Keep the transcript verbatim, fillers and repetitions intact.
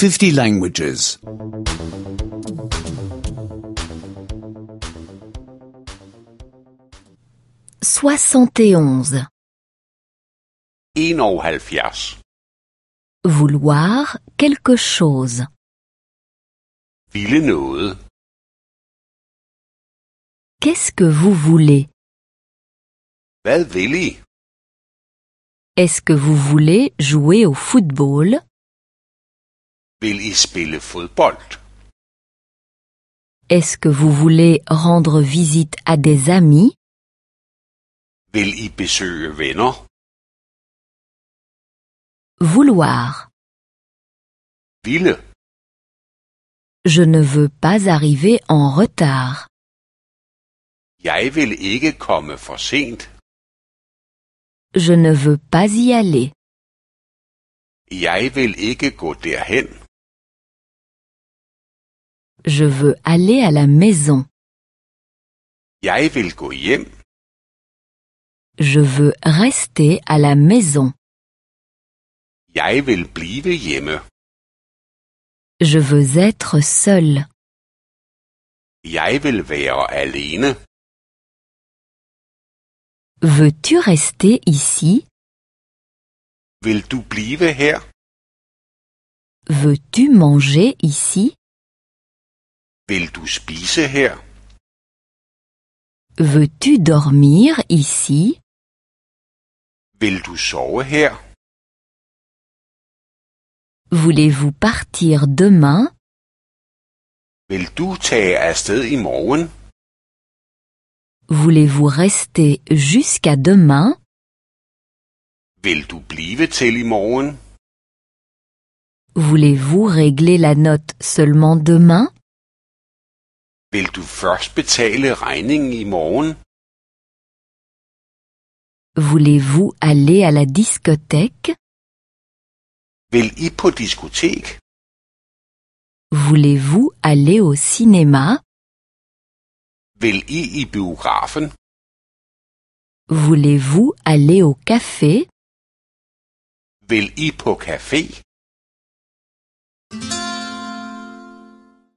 fifty languages. soixante et onze. enoghalvfjerds. Vouloir quelque chose. Ville noget. Qu'est-ce que vous voulez? Hvad vil I? Est-ce que vous voulez jouer au football? Vil I spille fodbold? Est-ce que vous voulez rendre visite à des amis? Vil I besøge venner? Vouloir. Ville. Je ne veux pas arriver en retard. Jeg vil ikke komme for sent. Je ne veux pas y aller. Jeg vil ikke gå derhen. Je veux aller à la maison. Jeg vil gå hjem. Je veux rester à la maison. Jeg vil blive hjemme. Je veux être seul. Jeg vil være alene. Veux-tu rester ici? Vil du blive her? Veux-tu manger ici? Vil du spise her? Veux-tu dormir ici? Vil du sove her? Voulez-vous partir demain? Vil du tage afsted i morgen? Voulez-vous rester jusqu'à demain? Vil du blive til i morgen? Voulez-vous régler la note seulement demain? Vil du først betale regningen i morgen? Voulez-vous aller à la discothèque? Vil I på diskotek? Voulez-vous aller au cinéma? Vil I i biografen? Voulez-vous aller au café? Vil I på café?